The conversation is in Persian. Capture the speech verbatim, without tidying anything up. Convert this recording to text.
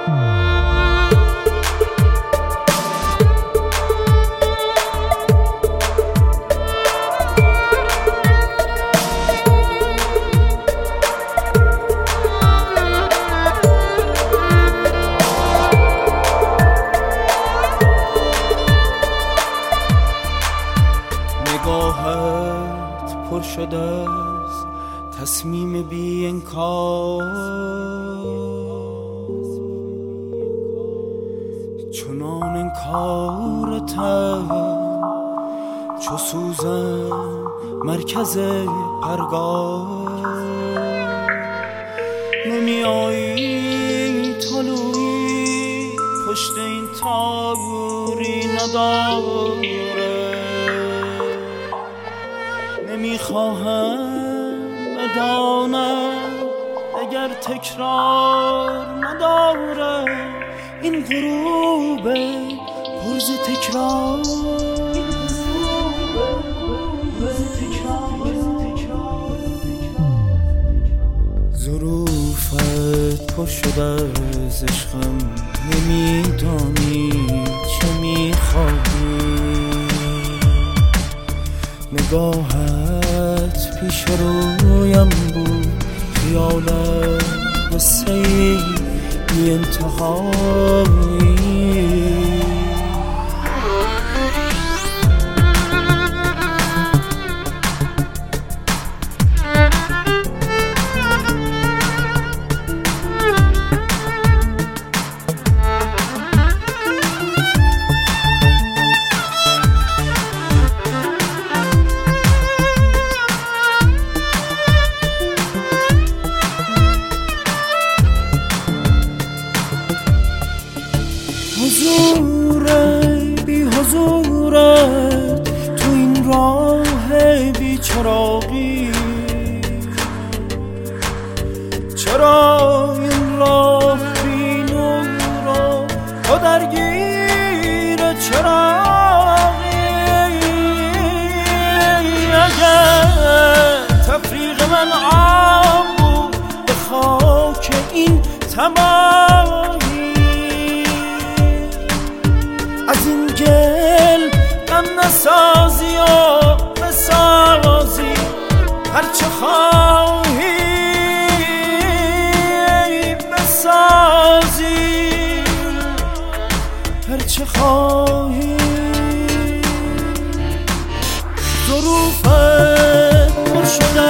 نگاهت پر شده از تصمیم بی انکار، چنان انکارتم چو سوزن مرکز پرگار. نمی آیی طلوعی پشت این تابوری نداره، نمیخواهم بدانم اگر تکرار نداره این غروب پرز تکرار. ظروفت پر شده از عشقم، نمیدانی چه میخواهی. نگاهت پیش رویم بود، خیالت قصه بی انتهایی. حضورت بی حضورت تو این راه بی چراغی، چرا این راه بی نور و درگیر چراغی؟ اگر تفریق من عام بود به خاک این تمامی، از این گل غم نسازی و بسازی هرچه خواهی بسازی هرچه خواهی. ظروفت پر شده